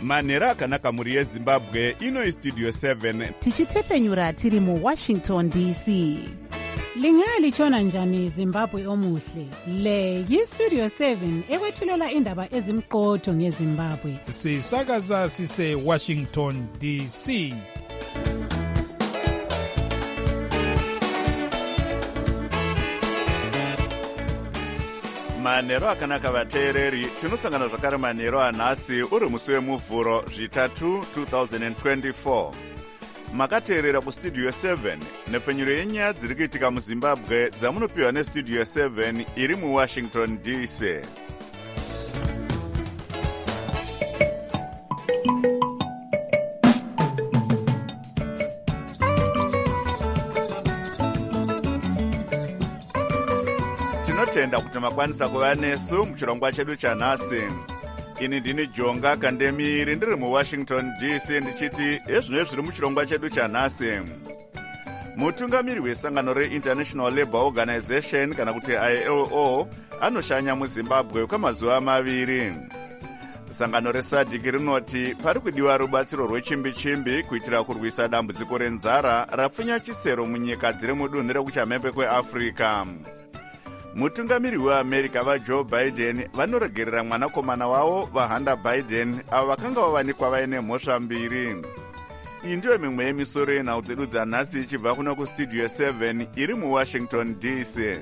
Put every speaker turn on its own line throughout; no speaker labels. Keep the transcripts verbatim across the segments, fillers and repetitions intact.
manhero akanaka muri yezimbabwe. Ino istudio seven
tichitefenyura tiri mu Washington D C.
Lingalitshona njani Zimbabwe omuhle? Le yistudio seven ekwethulela indaba ezimqotho ngeZimbabwe.
Sisakaza sise Washington D C.
manhero akanaka vateereri. Tinosangana zvakare manhero anhasi uri musi wemuvhuro zvitatu two thousand twenty-four. Makateerera kustudio seven nepfenyuro yenyaya dziri kuitika muZimbabwe dzamunopiwa nestudio seven iri muWashington D C. Tinotenda kuti makwanisa kuva nesu muchirongwa chedu chanhasi. Ini ndini Jonga Kandemiri ndiri muWashington D C ndichiti ezvino zviri muchirongwa chedu chanhasi. Mutungamiri wesangano reInternational Labour Organization kana kuti I L O anoshanya muZimbabwe kwamazuva maviri. Sangano reSADC rinoti pari kudiwa rubatsiro rwechimbi-chimbi kuitira kurwisa dambudziko renzara rapfunya chisero munyika dziri mudunhu rekuchamhembe kweAfrica. Mutungamiri weAmerica vaJoe Biden vanoregerera mwanakomana wavo vaHunter Biden avo vakanga vavanikwa vaine mhosva mbiri. Iyi ndiyo mimwe yemisoro yenhau dzedu dzanhasi ichibva kuno kustudio seven iri muWashington D C.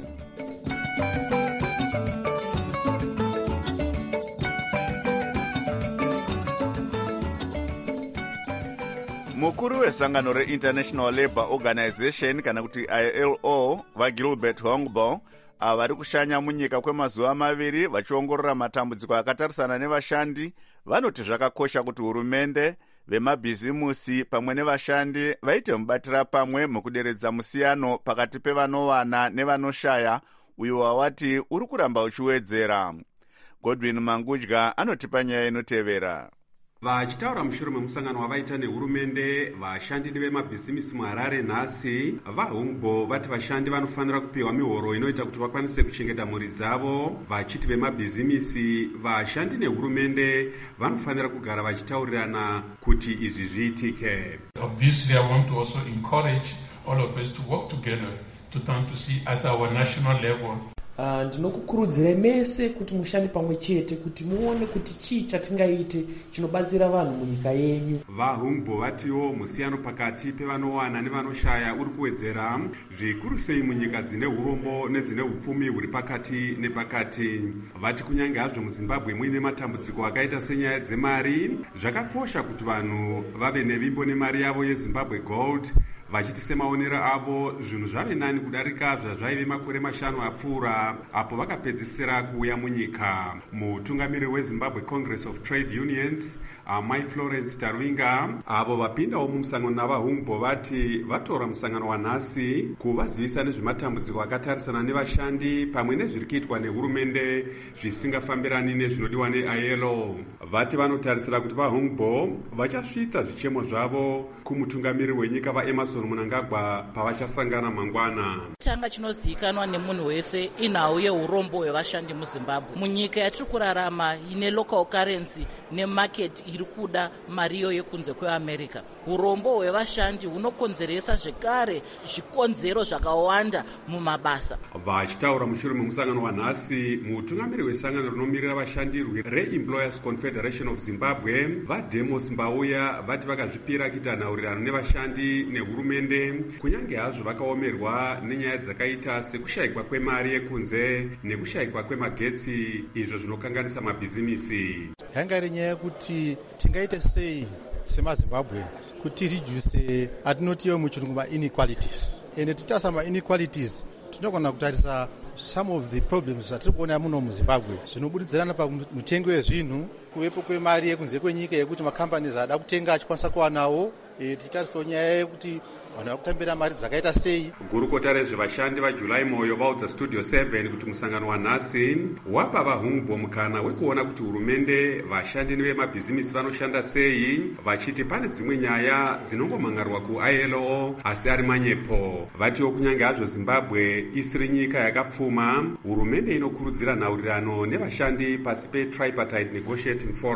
Mukuru wesangano reInternational Labour Organization kana kuti I L O vaGilbert Hongbo ava vari kushanya munyika kwemazuva maviri vachiongorora matambudziko akatarisana nevashandi vanoti zvakakosha kuti hurumende, vemabhizimusi pamwe nevashandi vaite mubatira pamwe mukuderedza musiyano pakati pevanowana nevanoshaya uyo wawati uri kuramba uchiwedzera. Godwin Mangudya anotipa nyaya inotevera.
Vachitaura mushure memusangano wavaita nehurumende, vashandi vemabhizimisi muHarare nhasi, vaHungbo vati vashandi vanofanira kupiwa mihoro inoita kuti vakwanise kuchengeta mhuri dzavo. Vachiti vemabhizimisi, vashandi nehurumende vanofanira kugara vachitaurirana kuti izvi zviitike.
Obviously, I want to also encourage all of us to work together to turn to see at our national level.
Uh, ndinokukurudzira mese kuti mushande pamwe chete kuti muone kuti chii chatingaite chinobatsira vanhu munyika yenyu.
VaHungbo vatiwo musiyano pakati pevanowana nevanoshaya uri kuwedzera zvikuru sei munyika dzine urombo nedzine upfumi huri pakati nepakati. Vati kunyange hazvo muZimbabwe muine matambudziko akaita senyaya dzemari, zvakakosha kuti vanhu vave nevimbo nemari yavo yeZimbabwe Gold. Vachiti semaonero avo zvinhu zvave nani kudarika zvazvaive makore mashanu apfuura apo vakapedzisira kuuya munyika. Mutungamiri weZimbabwe Congress of Trade Unions Amai Florence Tarwinga avo vapindawo mumusangano navaHungbo vati vatora musangano wanhasi kuvazivisa nezvematambudziko akatarisana nevashandi pamwe nezviri kuitwa nehurumende zvisingafambirani nezvinodiwa neI L O. Vati vanotarisira kuti vaHungbo vachasvitsa zvichemo zvavo kumutungamiri wenyika vaEmerson Mnangagwa pavachasangana mangwana.
Changa chinozivikanwa nemunhu wese inhau yeurombo hwevashandi muZimbabwe. Munyika yatiri kurarama ine local currency nemarket iri kuda mariyo yekunze kweAmerica. Urombo hwevashandi hunokonzeresa zvekare zvikonzero zvakawanda mumabasa.
Vachitaura mushure memusangano wanhasi, mutungamiri wesangano rinomirira vashandi reEmployers Confederation of Zimbabwe vaDemos Mbauya vati vakazvipira kuita nhaurirano nevashandi nehurumende kunyange hazvo vakaomerwa nenyaya dzakaita sekushayikwa kwemari yekunze nekushayikwa kwemagetsi, izvo zvinokanganisa mabhizimisi.
Yanga iri nyaya yekuti tingaite sei semaZimbabweans kuti rijuse atinotiwo muchirungu ma-inequalities. Ende tichasa ma-inequalities tinogona kutarisa some of the problems zvatiri kuona muno muZimbabwe zvinobudidzirana pamutengo wezvinhu, kuvepo kwemari yekunze kwenyika yekuti macompanies ada kutenga achikwanisa kuwanawo. E, tichitarisawo nyaya yekuti vanhu vari kutambira mari dzakaita sei.
Gurukota rezvevashandi vaJulai Moyo vaudza Studio seven kuti musangano wanhasi wapa vaHungbo mukana wekuona kuti hurumende, vashandi nevemabhizimisi vanoshanda sei, vachiti pane dzimwe nyaya dzinongomhangarwa kuI L O asi ari manyepo. Vatiwo kunyange hazvo Zimbabwe isiri nyika yakapfuma, hurumende inokurudzira nhaurirano nevashandi pasi peTripartite Negotiating Forum.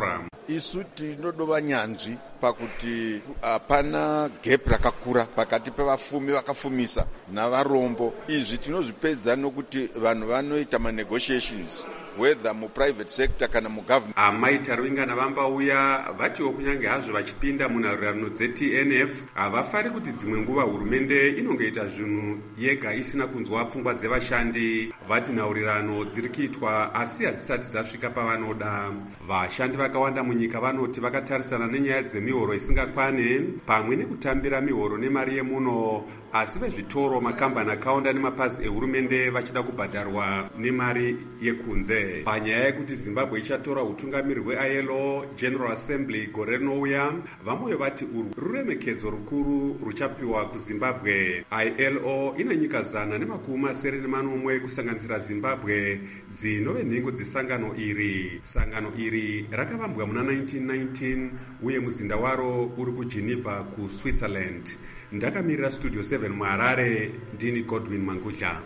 isu tinodova nyanzvi pakuti hapana gap rakakura pakati pevafumi vakafumisa navarombo. Izvi tinozvipedza nokuti vanhu vanoita manegotiations whether muprivate sector kana mugovernment.
Amai Taruingana vambauya vatiwo kunyange hazvo vachipinda munhaurirano dze-T N F havafari kuti dzimwe nguva hurumende inongoita zvinhu yega isina kunzwa pfungwa dzevashandi. Vati nhaurirano dziri kuitwa asi hadzisati dzasvika pavanoda. Vashandi vakawanda munyika vanoti vakatarisana nenyaya dzemihoro isingakwane pamwe nekutambira mihoro nemari yemuno, asi vezvitoro, makambani akawanda nemapazi ehurumende vachida kubhadharwa nemari yekunze. Panyaya yekuti Zimbabwe ichatora utungamiri hwe-I L O General Assembly gore rinouya, vamwe vati urwu ruremekedzo rukuru ruchapiwa kuZimbabwe. I L O ine nyika zana nemakumi masere nemanomwe kusanganisira Zimbabwe dzinove nhengo dzesangano iri. Sangano iri rakavambwa muna nineteen nineteen uye muzinda waro uri kuGeneva kuSwitzerland. Ndakamirira Studio seven muHarare, ndini Godwin Mangudla.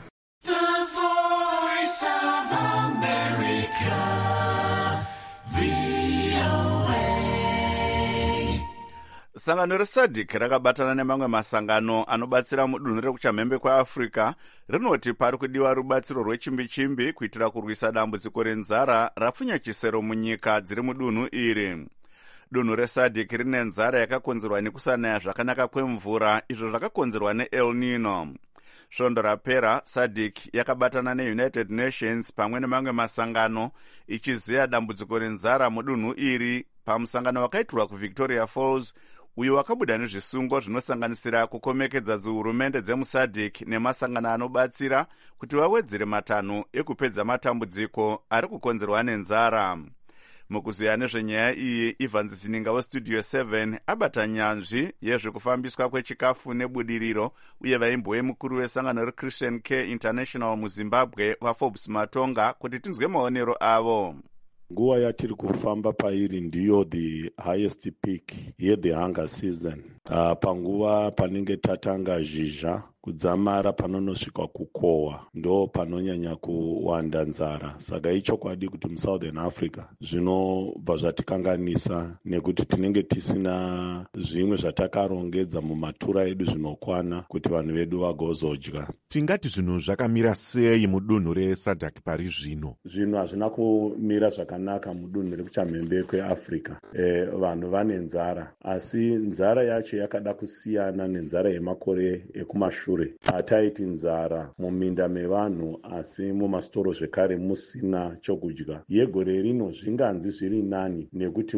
Sangano resadc rakabatana nemamwe masangano anobatsira mudunhu rekuchamhembe kwaAfrica rinoti pari kudiwa rubatsiro rwechimbi-chimbi kuitira kurwisa dambudziko renzara rapfunya chisero munyika dziri mudunhu iri. Dunhu resadc rine nzara yakakonzerwa nekusanaya zvakanaka kwemvura, izvo zvakakonzerwa neEl Nino. Svondo rapera sadc yakabatana neUnited Nations pamwe nemamwe masangano ichiziya dambudziko renzara mudunhu iri pamusangano wakaitirwa kuVictoria Falls, uyo wakabuda nezvisungo zvinosanganisira kukomekedza dzihurumende dzemusadc nemasangano anobatsira kuti vawedzere matanho ekupedza matambudziko ari kukonzerwa nenzara. Mukuziya nezvenyaya iyi, Ivan Zininga weStudio seven abata nyanzvi yezvekufambiswa kwechikafu nebudiriro uye vaimbowe mukuru wesangano reChristian Care International muZimbabwe vaForbes Matonga kuti tinzwe maonero avo.
Nguva yatiri kufamba pairi ndiyo the highest peak ye-the hunger season. Uh, panguva panenge tatanga zhizha kudzamara panonosvika kukohwa ndo panonyanya kuwanda nzara. Saka ichokwadi kuti muSouthern Africa zvinobva zvatikanganisa nekuti tinenge tisina zvimwe zvatakarongedza mumatura edu zvinokwana kuti vanhu vedu vagozodya.
Tingati zvinhu zvakamira sei mudunhu resadc pari zvino?
Zvinhu hazvina kumira zvakanaka mudunhu rekuchamhembe kweAfrica. E, vanhu vane nzara, asi nzara yacho yakada kusiyana nenzara yemakore ekumashure. Hataiti nzara muminda mevanhu asi mumastoro zvekare musina chokudya. Yegore rino zvinganzi zviri nani nekuti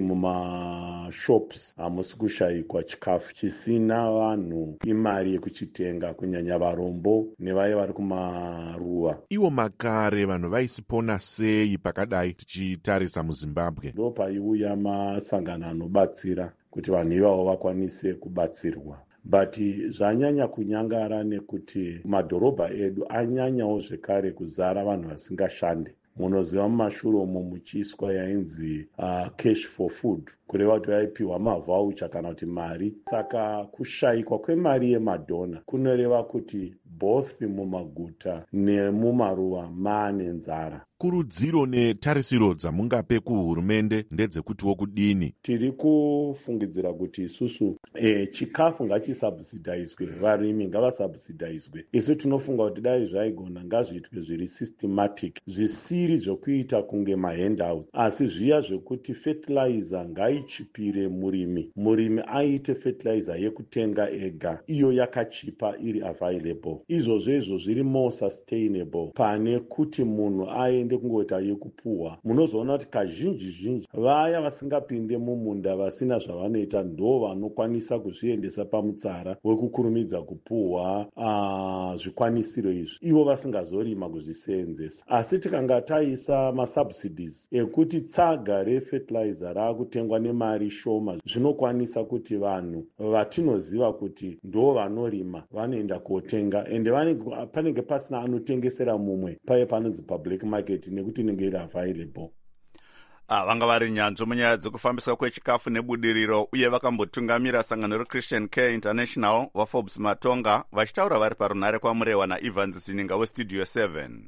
mumashops hamusi kushayikwa chikafu chisina vanhu imari yekuchitenga, kunyanya varombo nevaye vari kumaruwa.
Iwo makare vanhu vaisipona sei pakadai tichitarisa muZimbabwe?
Ndo paiuya masangano anobatsira kuti vanhu ivavo vakwanise kubatsirwa. But zvanyanya kunyangara nekuti madhorobha edu anyanyawo zvekare kuzara vanhu vasingashande. Munoziva mumashure umo muchiiswa yainzi uh, cash for food, kureva kuti vaipiwa mavhaucha kana kuti mari. Saka kushayikwa kwemari yemadhona kunoreva kuti both mumaguta nemumaruwa maane nzara.
Kurudziro netarisiro dzamungape kuhurumende ndedzekutiwo kudini?
Tiri kufungidzira kuti isusu e, chikafu ngachisubsidizwe, varimi ngavasubsidizwe. Isu tinofunga kuti dai zvaigona ngazviitwe zviri systematic, zvisiri zvokuita kunge mahandouts, asi zviya zvekuti fertilizer ngaichipire murimi, murimi aite fertilizer yekutenga ega, iyo yakachipa iri available. Izvozvo izvo zviri more sustainable pane kuti munhu aende kungoita yekupuhwa. Munozoona kuti kazhinji zhinji vaya vasingapinde mumunda vasina zvavanoita ndo vanokwanisa kuzviendesa pamutsara wekukurumidza kupuhwa uh, zvikwanisiro izvi, ivo vasingazorima kuzviseenzesa. Asi tikanga taisa masubsidies ekuti tsaga refertilizer raakutengwa nemari shoma, zvinokwanisa kuti vanhu vatinoziva kuti ndo vanorima vanoenda kotenga, ende panenge pasina anotengesera mumwe paye panonzi public market nekuti inenge iri available.
Ah, vanga vari nyanzvi munyaya dzekufambiswa kwechikafu nebudiriro uye vakambotungamira sangano reChristian Care International vaForbes Matonga vachitaura vari parunhare kwamurewa naIvan Zininga weStudio seven.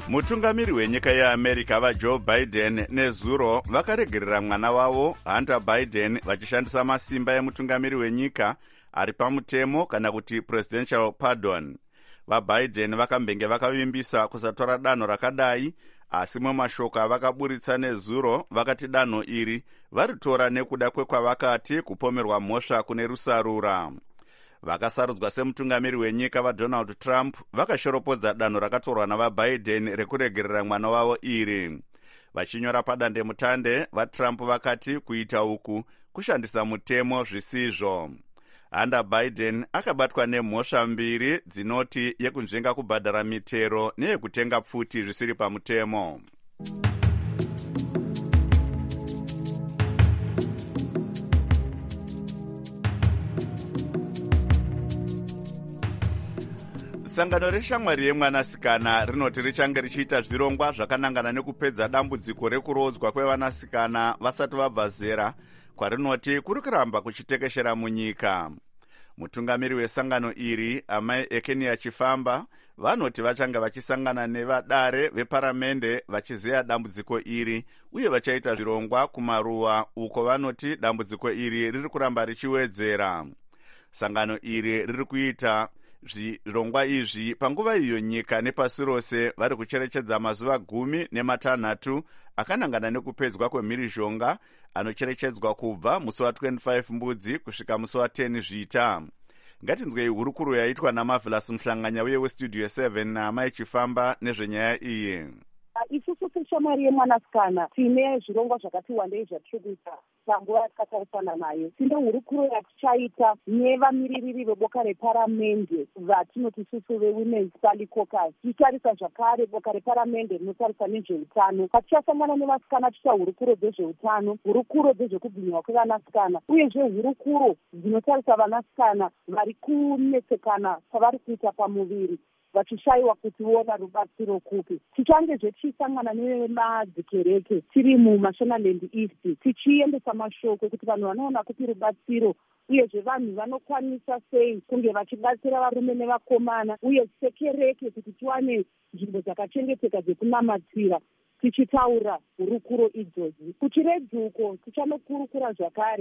mutungamiri wenyika yeamerica vajoe biden nezuro vakaregerera mwana wavo hunter biden vachishandisa masimba emutungamiri wenyika ari pamutemo kana kuti presidential pardon. vabiden vakambenge vakavimbisa kusatora danho rakadai, asi mumashoko avakaburitsa nezuro vakati danho iri varitora nekuda kwekwavakati kupomerwa mhosva kune rusarura. vakasarudzwa semutungamiri wenyika vadonald trump vakashoropodza danho rakatorwa navabiden rekuregerera mwana wavo iri. vachinyora padandemutande vatrump vakati kuita uku kushandisa mutemo zvisizvo. hunter biden akabatwa nemhosva mbiri dzinoti yekunzvenga kubhadhara mitero neyekutenga pfuti zvisiri pamutemo. sangano reshamwari yemwanasikana rinoti richange richiita zvirongwa zvakanangana nekupedza dambudziko rekurodzwa kwevanasikana vasati vabva zera, kwarinoti kuri kuramba kuchitekeshera munyika. mutungamiri wesangano iri amai ekenia chifamba vanoti vachanga vachisangana nevadare veparamende vachizeya dambudziko iri uye vachaita zvirongwa kumaruwa uko vanoti dambudziko iri riri kuramba richiwedzera. sangano iri riri kuita zvirongwa izvi panguva iyo nyika nepasi rose vari kucherechedza mazuva gumi nematanhatu akanangana nekupedzwa kwemhirizhonga anocherechedzwa kubva musi wa25 mbudzi kusvika musi wa10 zvita. ngatinzwei hurukuro yaitwa namavelas muhlanganya uye westudio seven naamai chifamba nezvenyaya iyi.
isusu seshamwari yemwanasikana tine zvirongwa zvakati wandei zvatiri kuita panguva yatakatarisana nayo. tine hurukuro yatichaita nevamiririri veboka reparamende vatinoti isusu vewomen's party caucus. tichitarisa zvakare boka reparamende rinotarisa nezveutano. patichasangana nevasikana ticha hurukuro dzezveutano, hurukuro dzezvekugwinywa kwevanasikana, uyezve hurukuro dzinotarisa vanasikana vari kunetsekana kwavari kuita pamuviri vachishayiwa kutiona rubatsiro kupi. tichange tichisangana nemadzikereke tiri mumashonaland east tichiendesa mashoko kuti vanhu vanoona kuti rubatsiro uyezve vanhu vanokwanisa sei kunge vachibatsira varume nevakomana uye sekereke kuti tiwane nzvimbo dzakachengeteka dzekunamatsira tichitaura hurukuro idzozi. kuchiredzuko tichanokurukura zvakare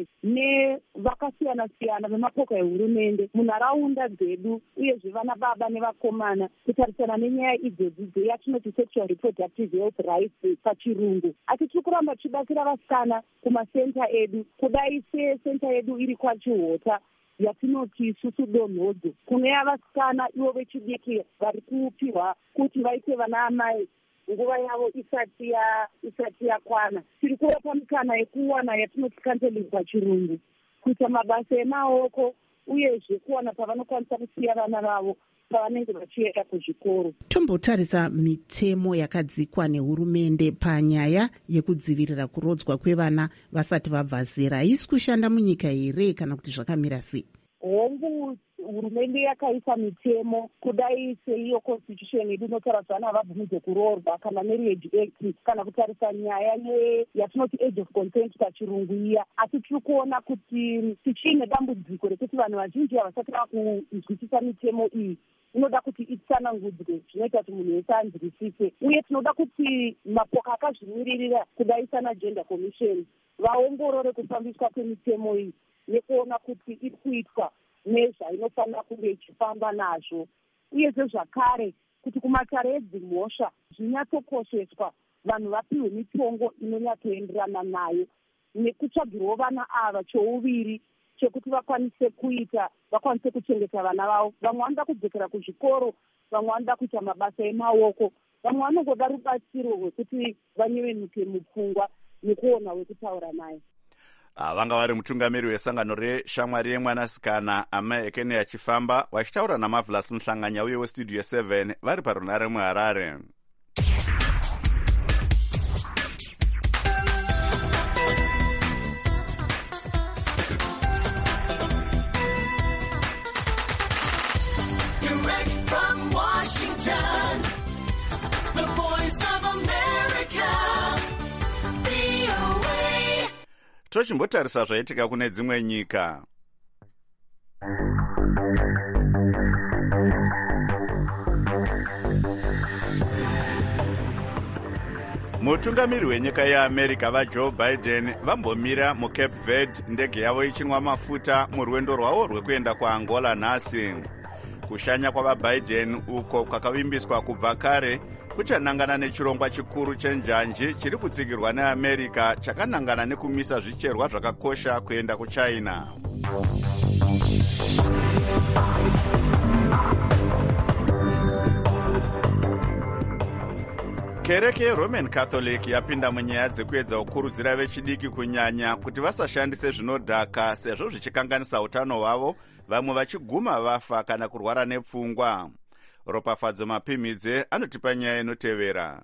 nevakasiyana-siyana vemapoka ehurumende munharaunda dzedu uyezve vana baba nevakomana kutarisana nenyaya idzozi dzeyatinoti sexual reproductive health rights pachirungu. asi tiri kuramba tichibatsira vasikana kumasenta edu, kudai sesenta yedu iri kwachihota yatinoti isusu donhodzo kuneya vasikana ivo vechidiki vari kupiwa kuti vaite vana amai nguva yavo isati ya isati yakwana. tiri kuvapa mikana yekuwana yatinoti counseling pachirungu, kuita mabasa emaoko uyezve kuwana pavanokwanisa kusiya vana vavo pavanenge vachienda kuzvikoro.
tombotarisa mitemo yakadzikwa nehurumende panyaya yekudzivirira kurodzwa kwevana vasati vabva zera. haisi kushanda munyika here kana kuti zvakamira sei?
hongu hurumende yakaisa mitemo kudai seiyo constitution yedu inotarisa navabvumidze kuroorwa kana marriage act kana kutarisa nyaya yatinoti age of consent pachirungu iya. asi tiri kuona kuti tichiine dambudziko rekuti vanhu vazhinji havasati vakuzwisisa mitemo iyi. inoda kuti itsanangudzwe zvinoita kuti munhu wese anzwisise, uye tinoda kuti mapoka akazvimiririra kudai sana gender commission vaongorore kufambiswa kwemitemo iyi nekuona kuti iri kuitwa nezvainofanira kunge ichifamba nazvo, uyezve zvakare kuti kumatare edzimhosva zvinyatsokosheswa, vanhu vapiwe mitongo inonyatsoenderana nayo, nekutsvagirwawo vana ava chouviri chekuti vakwanise kuita vakwanise kuchengeta vana vavo. vamwe vanoda kudzokera kuzvikoro, vamwe vanoda kuita mabasa emaoko, vamwe vanongoda rubatsiro rwekuti vanyevenuke mupfungwa nekuona wekutaura naye.
vanga vari mutungamiri wesangano reshamwari yemwanasikana amai ekenia chifamba vachitaura namavelas muhlanganya uye westudio seven vari parunare muharare. tochimbotarisa zvaitika kune dzimwe nyika. mutungamiri wenyika yeamerica vajoe biden vambomira mucape verde ndege yavo ichinwa mafuta murwendo rwavo rwekuenda kuangola nhasi. kushanya kwavabiden uko kwakavimbiswa kubva kare kuchanangana nechirongwa chikuru chenjanji chiri kutsigirwa neamerica chakanangana nekumisa zvicherwa zvakakosha kuenda kuchina. kereke yeroman catholic yapinda munyaya dzekuedza kukurudzira vechidiki kunyanya kuti vasashandise zvinodhaka sezvo zvichikanganisa utano hwavo, vamwe vachiguma vafa kana kurwara nepfungwa. Ropafadzo Mapimidze anotipa nyaya inotevera.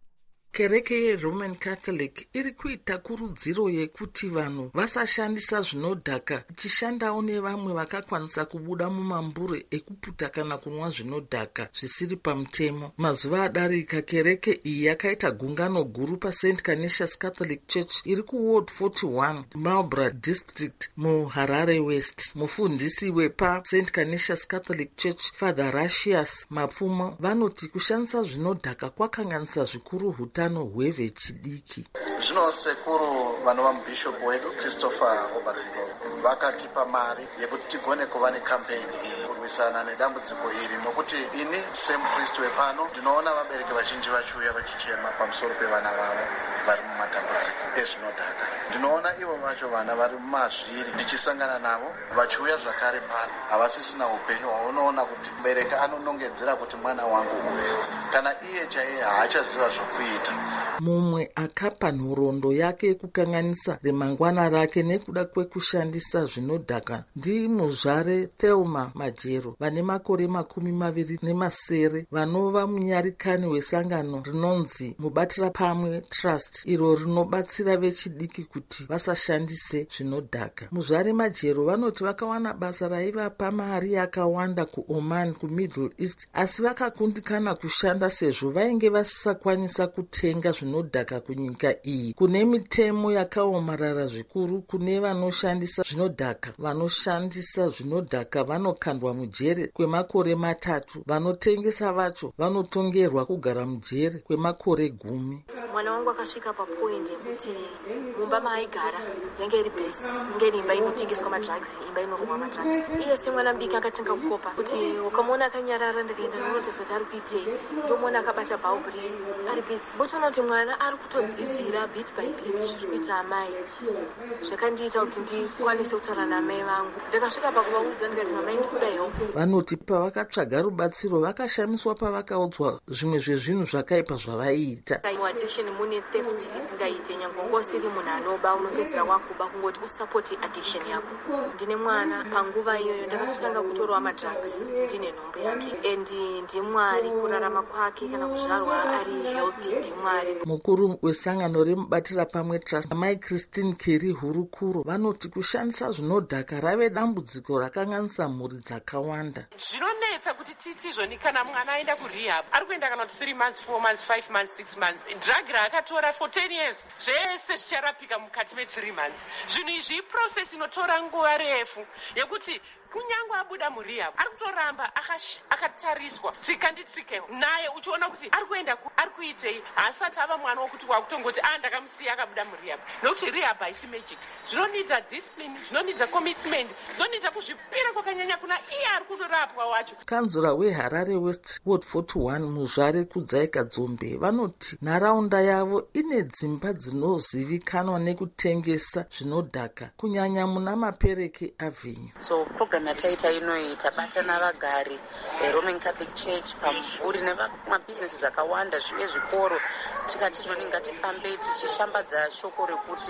Kereke yeRoman Catholic iri kuita kurudziro yekuti vanhu vasashandisa zvinodhaka, ichishandawo nevamwe vakakwanisa kubuda mumambure ekuputa kana kunwa zvinodhaka zvisiri pamutemo. Mazuva adarika, kereke iyi yakaita gungano guru paSaint Canisius Catholic Church iri kuward forty-one, Marlborough District muHarare West. Mufundisi wepa Saint Canisius Catholic Church, Father Rashias Mapfumo, vanoti kushandisa zvinodhaka kwakanganisa zvikuru hutano hwevechidiki.
Zvino sekuru vanhu vamubhishop wedu Christopher Obarino vakatipa mari yekuti tigone kuva nekampeni iyi kurwisana nedambudziko iri, nokuti ini semupriest wepano ndinoona vabereki vazhinji vachiuya vachichema pamusoro pevana vavo vari mumatambudziko ezvinodhaka. Ndinoona ivo vacho vana vari mumazviri ndichisangana navo vachiuya zvakare pano havasisina upenyu hwaunoona kuti mubereki anonongedzera kuti mwana wangu uyu kana iye chaiye haachaziva zvokuita.
Mumwe akapa nhoroondo yake yekukanganisa remangwana rake nekuda kwekushandisa zvinodhaka ndimuzvare Thelma Majero, vane makore makumi maviri nemasere, vanova munyarikani wesangano rinonzi Mubatira Pamwe Trust, iro rinobatsira vechidiki kuti vasashandise zvinodhaka. Muzvare Majero vanoti vakawana basa raivapa mari yakawanda kuOman kuMiddle East, asi vakakundikana kushanda sezvo vainge vasisakwanisa kutenga zvinodhaka kunyika iyi. Kune mitemo yakaomarara zvikuru kune vanoshandisa zvinodhaka. Vanoshandisa zvinodhaka vanokandwa mujere kwemakore matatu, vanotengesa vacho vanotongerwa kugara mujere kwemakore gumi.
Mwana wangu akasvika papoint yekuti mumba maaigara yange iri bhesi, inge iri imba inotengeswa madrugs, imba inoromwa madrugs. Iye semwana mudiki akatanga kukopa kuti ukamona akanyarara ndikaenda ndinotesa kuti ari kuitei, ndomona akabata bhaubhuri ari bhesi. Botoona kuti mwana ari kutodzidzira bit by bit zviri kuita amai. Zvakandiita kuti ndikwanise kutaura namai vangu. Ndakasvika pakuvaudza ndikati mamai ndikuda help.
Vanoti pavakatsvaga rubatsiro vakashamiswa pavakaudzwa zvimwe zvezvinhu zvakaipa zvavaiita.
Addiction mune theft isingaite, nyange ngosiri munhu anoba unopedzera wakuba kungoti usapoti addiction yako. Ndine mwana panguva iyoyo ndakatotanga kutorwa madrugs ndine nhombo yake, and ndimwari kurarama kwake kana kuzvarwa ari healthy ndimwari.
Mukuru wesangano remubatira pamwe Trust, Mai Christine Kerry Hurukuro, vanoti kushandisa zvinodhaka rave dambudziko rakanganisa mhuri dzakawanda.
Zvinonetsa kuti titizvoni kana mwana aenda kurehab ari kuenda kana three months, four months, five months, six months, drug raakatora for ten years zvese zvicharapika mukati me three months. Zvinhu izvi process inotora nguva refu yekuti kunyange abuda murehab ari kutoramba akatariswa tsika nditsike naye uchiona kuti ari kuenda ari kuitei, asati ava mwana wokuti wakutongoti a ndakamusiya akabuda murehab, nokuti rehab haisi magic. Zvinonidza discipline, zvinonidza commitment, zvinonidza kuzvipira kwakanyanya kuna iye ari kundorapwa wacho.
Kanzura weHarare West Ward forty-one Muzvare Kudzaika Dzombe vanoti nharaunda yavo ine dzimba dzinozivikanwa nekutengesa zvinodhaka kunyanya muna mapereke avenue.
So program yataita inoyi tabatana vagari eRoman Catholic Church pamvuri nemabhizinesi akawanda zvive zvikoro, tikati zvoni ngatifambei tichishambadza shoko rekuti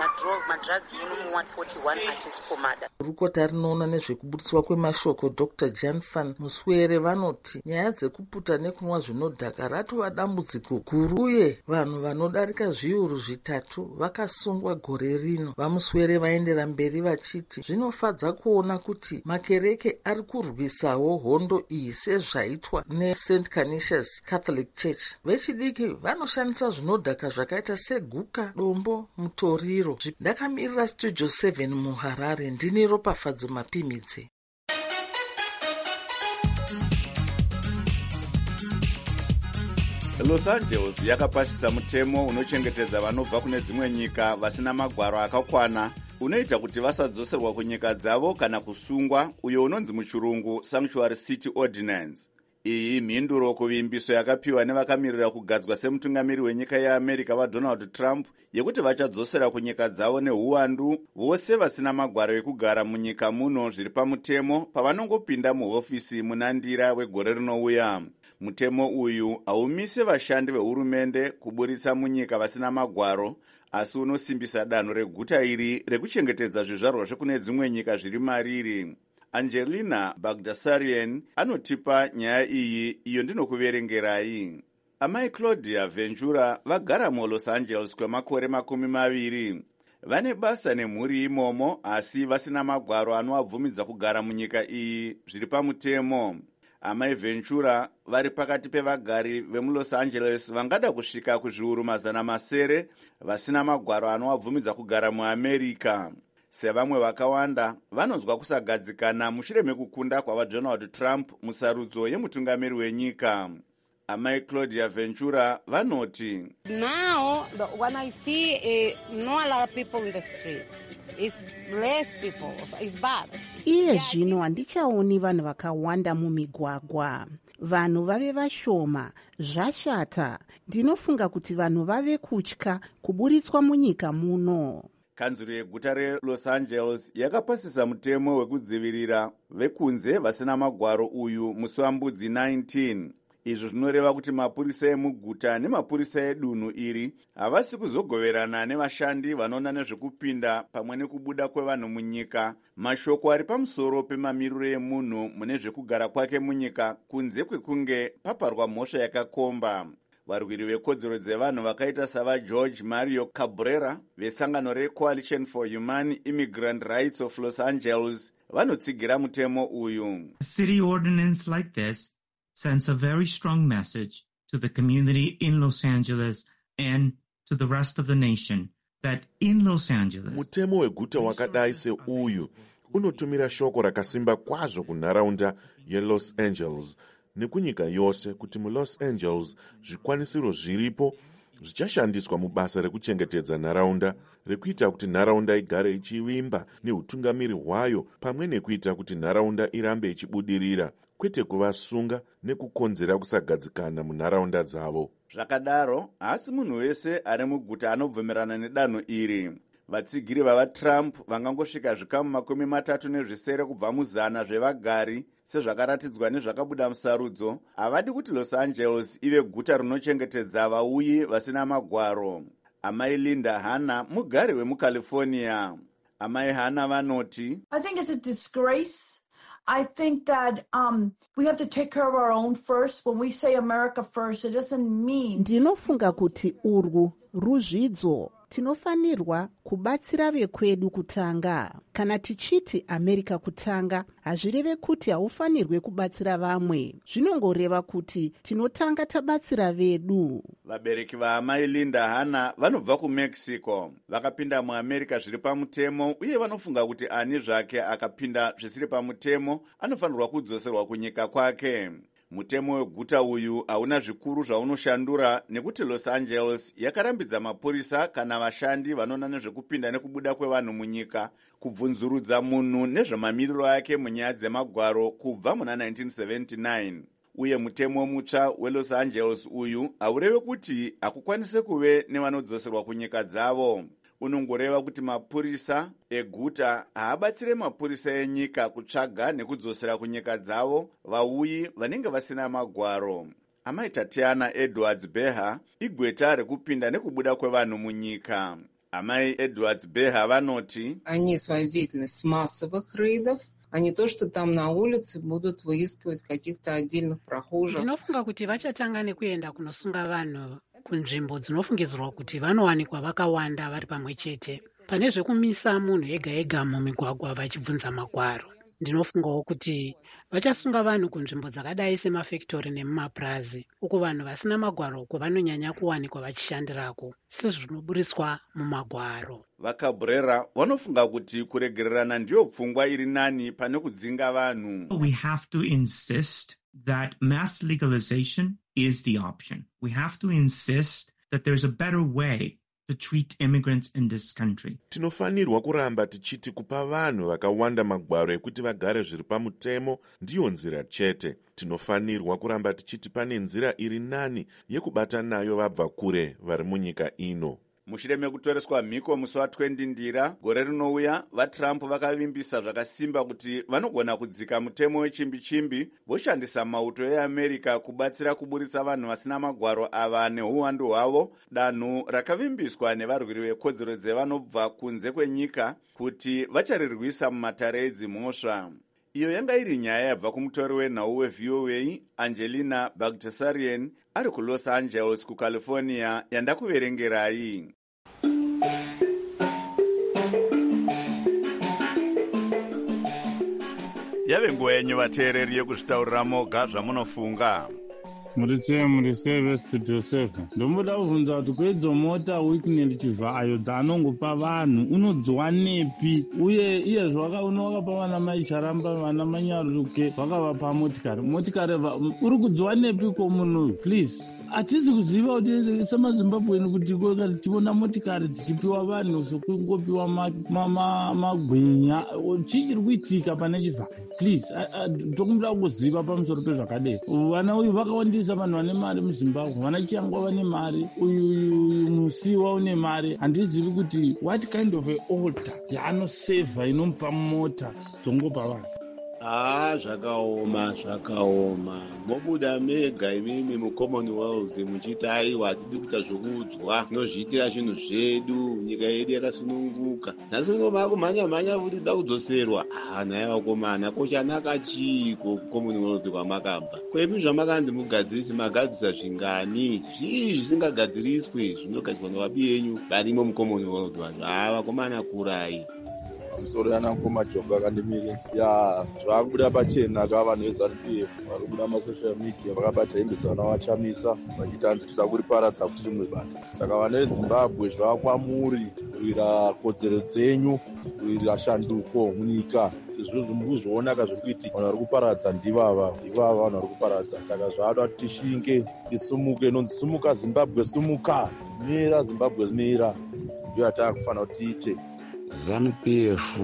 madrugs muno muward forty-one hatisikomada.
Rukota rinoona nezvekuburiswa kwemashoko Doctor Jan van Muswere vanoti nyaya dzekuputa nekunwa zvinodhaka ratova dambudziko guru, uye vanhu vanodarika zviuru zvitatu vakasungwa gore rino. Vamuswere vaendera mberi vachiti zvinofadza kuona kuti makereke ari kurwisawo hondo iyi sezvaitwa neSaint Canisius Catholic Church. Vechidiki vanoshandisa zvinodhaka zvakaita seguka, dombo, mutoriro. Ndakamirira Studio seven muHarare, ndini Ropafadzo Mapimidze.
Los Angeles yakapasisa mutemo unochengetedza vanobva kune dzimwe nyika vasina magwaro akakwana unoita kuti vasadzoserwa kunyika dzavo kana kusungwa, uyo unonzi muchirungu Sanctuary City Ordinance. Iyi mhinduro kuvimbiso yakapiwa nevakamirira kugadzwa semutungamiri wenyika yeAmerica vaDonald Trump yekuti vachadzosera kunyika dzavo neuwandu vose vasina magwaro ekugara munyika muno zviri pamutemo pavanongopinda muhofisi munandira wegore rinouya. Mutemo uyu haumise vashandi vehurumende kuburitsa munyika vasina magwaro, asi unosimbisa danho reguta iri rekuchengetedza zvizvarwa zvekune dzimwe nyika zviri mariri. Angelina Bagdasarian anotipa nyaya iyi, iyo ndinokuverengerai. Amai Claudia Ventura vagara muLos Angeles kwemakore makumi maviri. Vane basa nemhuri imomo, asi vasina magwaro anovabvumidza kugara munyika iyi zviri pamutemo. Amai Ventura vari pakati pevagari vemuLos Angeles vangada kusvika kuzviuru mazana masere vasina magwaro anovabvumidza kugara muAmerica. Sevamwe vakawanda vanonzwa kusagadzikana mushure mekukunda kwavaDonald Trump musarudzo yemutungamiri wenyika. Amai Claudia Ventura vanoti,
Now, when I see uh, not a lot of people in the street, it's less people, it's bad.
Iye zvino handichaoni vanhu vakawanda mumigwagwa. Vanhu vave vashoma, zvashata. Ndinofunga kuti vanhu vave kutya kuburitswa munyika muno.
Kanzuro yeguta reLos Angeles yakapasisa mutemo wekudzivirira vekunze vasina magwaro uyu musi wambudzi nineteen. Izvo zvinoreva kuti mapurisa emuguta nemapurisa edunhu iri havasi kuzogoverana nevashandi vanoona nezvekupinda pamwe nekubuda kwevanhu munyika. Mashoko ari pamusoro pemamiriro emunhu mune zvekugara kwake munyika kunze kwekunge paparwa mhosva yakakomba. Varwiri vekodzero dzevanhu vakaita savaGeorge Mario Cabrera vesangano reCoalition for Human Immigrant Rights of Los Angeles vanotsigira mutemo uyu.
A city ordinance like this sends a very strong message to the community in Los Angeles and to the rest of the nation that in Los Angeles
mutemo weguta wakadai seuyu unotumira shoko rakasimba kwazvo kunharaunda yeLos Angeles nekunyika yose kuti muLos Angeles zvikwanisiro zviripo zvichashandiswa mubasa rekuchengetedza nharaunda, rekuita kuti nharaunda igare ichivimba neutungamiri hwayo, pamwe nekuita kuti nharaunda irambe ichibudirira, kwete kuvasunga nekukonzera kusagadzikana munharaunda dzavo.
Zvakadaro, asi munhu wese ari muguta anobvumirana nedanho iri. Vatsigiri vavaTrump vangangosvika zvikamu makumi matatu nezvisere kubva muzana zvevagari sezvakaratidzwa nezvakabuda musarudzo, havadi kuti Los Angeles ive guta rinochengetedza vauyi vasina magwaro. Amai Linda Hanna mugari wemuCalifornia. Amai Hanna vanoti,
I think it's a disgrace. I think that um, we have to take care of our own first. When we say America first, it doesn't mean...
Ndinofunga kuti urwu ruzvidzo. Tinofanirwa kubatsira vekwedu kutanga. Kana tichiti America kutanga, hazvireve kuti haufanirwe kubatsira vamwe. Zvinongoreva kuti tinotanga tabatsira vedu.
Vabereki vaamai Linda Hanna vanobva kuMexico. Vakapinda muAmerica zviri pamutemo uye vanofunga kuti ani zvake akapinda zvisiri pamutemo anofanirwa kudzoserwa kunyika kwake. Mutemo weguta uyu hauna zvikuru zvaunoshandura nekuti Los Angeles yakarambidza mapurisa kana vashandi vanoona nezvekupinda nekubuda kwevanhu munyika kubvunzurudza munhu nezvemamiriro ake munyaya dzemagwaro kubva muna nineteen seventy-nine. Uye mutemo mutsva weLos Angeles uyu haureve kuti hakukwanise kuve nevanodzoserwa kunyika dzavo. Unongoreva kuti mapurisa eguta haabatsire mapurisa enyika kutsvaga nekudzosera kunyika dzavo vauyi vanenge vasina magwaro. Amai Tatiana Edwards Beha igweta rekupinda nekubuda kwevanhu munyika. Amai Edwards Beha vanoti,
Они свою деятельность массовых рейдов, а не то, что там на улице будут выискивать каких-то отдельных прохожих.
Ndinofunga kuti vachatanga nekuenda kunosunga vanhu kunzvimbo dzinofungidzirwa kuti vanowanikwa vakawanda vari pamwe chete. Pane zvekumisa munhu ega ega mumigwagwa vachibvunza magwaro. ndinofungawo kuti vachasunga vanhu kunzvimbo dzakadai semafektori nemumapurazi uko vanhu vasina magwaro kwavanonyanya kuwanikwa vachishandirako sezvinoburitswa mumagwaro.
Vakabrera vanofunga kuti kuregererana ndiyo pfungwa iri nani pane kudzinga vanhu.
We have to insist that mass legalization is the option. We have to insist that there's a better way to treat immigrants in this country.
Tinofanirwa kuramba tichiti kupa vanhu vakawanda magwaro ekuti vagare zviri pamutemo ndiyo nzira chete. Tinofanirwa kuramba tichiti pane nzira iri nani yekubata nayo vabva kure vari munyika ino.
Mushure mekutoreswa mhiko musi wa-twenty ndira gore rinouya, vaTrump vakavimbisa zvakasimba kuti vanogona kudzika mutemo wechimbi-chimbi voshandisa mauto eAmerica kubatsira kuburitsa vanhu vasina magwaro ava neuwandu hwavo, danhu rakavimbiswa nevarwiri vekodzero dzevanobva kunze kwenyika kuti vacharirwisa mumatare edzimhosva. Iyo yanga iri nyaya yabva kumutori wenhau weV O A Angelina Bagdasarian ari kuLos Angeles kuCalifornia yandakuverengerai. Yave nguva yenyu vateereri yekuzvitaurira moga zvamunofunga.
Muritse murise vestudio seven. Ndomboda kuvunza kuti kwedzo mota weekend chivhayo dzaanongopa vanhu unodziwa nepi, uye iye zvakaona wakapa vana mai charamba vana manyaruke vakavapa motikari motikari uri kudziwa nepi ko munhu please. Hatisi kuziva kuti semazimbabweni kuti tichiona motikari dzichipiwa vanhu sokungopiwa magwinya chichiri kuitika pane chivhayo. Please, tokumbira kuziva pamusoro pezvakadai. Vana uyu vakawandisa vanhu vane mari muZimbabwe, vana Chiyangwa vane mari, uyu Musiwa une mari. Handizivi kuti what kind of a order yaanosevha inomupa mota dzongopa vanhu.
Ah, zvakaoma zvakaoma. Mobuda mega imimi muCommonwealth muchiti aiwa hatidi kuita zvokuudzwa, tinozviitira zvinhu zvedu, nyika yedu yakasununguka. Nhasi unoba kumhanya-mhanya kuti da kudzoserwa. Ah, naye vakomana, kochanaka chiko kuCommonwealth kwamakabva. Kwepi zvamakanzi mugadzirisi magadzisa zvingani? Zvii zvisingagadziriswe zvinogadzirwa navabi yenyu varimo muCommonwealth vanhu. Ah, vakomana kurai.
Musoro yanangoma Jonga Kandemiri ya zvakubuda pachena ka vanhu veZANU-P F vari kubuda masocial media vakabata hembe dzavanavachamisa vachitanzi tida kuriparadza kuti rimwe basa. Saka vana veZimbabwe zvavakwamuri kuwira kodzero dzenyu, kuwira shanduko munyika. Sezvo mukuzviona zviri kuitika, vanhu vari kuparadza ndivava ivava vanhu vari kuparadza. Saka zvavada kuti tishinge tisumuke, inonzi sumuka Zimbabwe sumuka, mira Zimbabwe mira, ndiyo yatakufanira kuti tiite.
ZANU-P F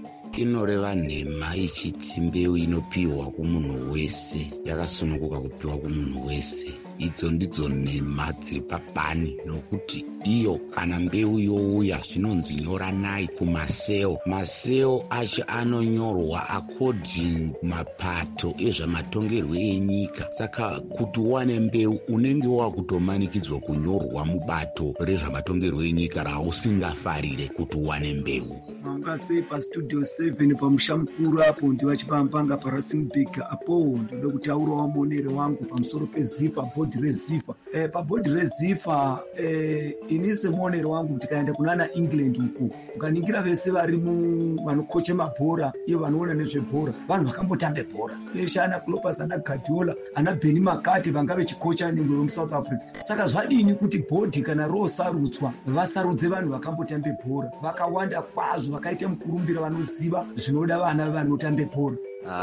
inoreva nhema ichiti mbeu inopiwa kumunhu wese yakasununguka kupiwa kumunhu wese. Idzo ndidzo nhema dziri papani, nokuti iyo kana mbeu youya zvinonzi nyora nayi kumaseo. Maseo acho anonyorwa according mapato ezvamatongerwo enyika. Saka kuti uwane mbeu unenge wakutomanikidzwa kunyorwa mubato rezvamatongerwo enyika rausingafarire kuti uwane mbeu.
Manga sei pastudio seven pamusha mukuru apo ndivachipambanga parasingbig apo ndoda kutaurawo muonere wangu pamusoro pezifa bhodhi rezifa. Eh, pabhodhi rezifa eh, ini semuonere wangu tikaenda kunana England uko ukaningira vese vari vanokoche mabhora iyo vanoona nezvebhora vanhu vakambotambe bhora veshe ana Klopas ana Guardiola ana Benny McCarthy vanga vechikocha nengwe vemuSouth Africa. Saka zvadini kuti bhodhi kana rosarudzwa vasarudze vanhu vakambotambe bhora vakawanda kwazvo vakaita mukurumbira vanoziva zvinoda vana vanotambe bhora.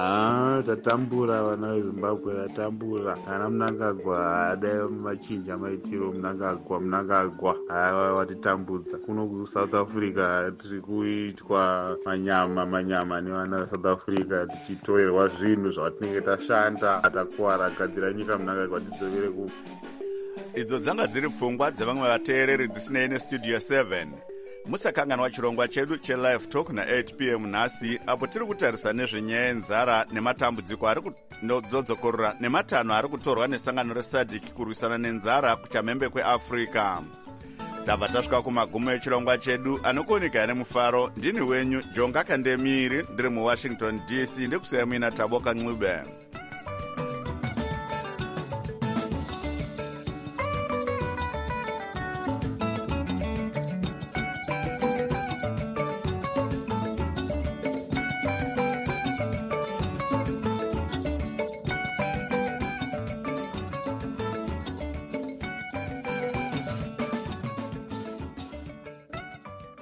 Ah, tatambura vana veZimbabwe tatambura. Ana Mnangagwa adai machinja maitiro Mnangagwa Mnangagwa aiwa watitambudza. Kuno kuSouth Africa tiri kuitwa manyama manyama nevana veSouth Africa tichitoerwa zvinhu zvatinenge tashanda atakuwara gadzira nyika Mnangagwa tidzokere ku.
Idzo dzanga dziri pfungwa dzevamwe vateereri dzisinei neStudio seven. Musakanganwa chirongwa chedu cheLive Talk na eight p m nhasi apo tiri kutarisa nezvenyaya yenzara nematambudziko ari kudzodzokora nematanho ari kutorwa nesangano reSADC kurwisana nenzara kuchamhembe kweAfrica. Tabva tasvika kumagumo echirongwa chedu anokuoneka nemufaro. Ndini wenyu Jonga Kandemiri ndiri muWashington D C ndikusiya muina Taboka Ncube.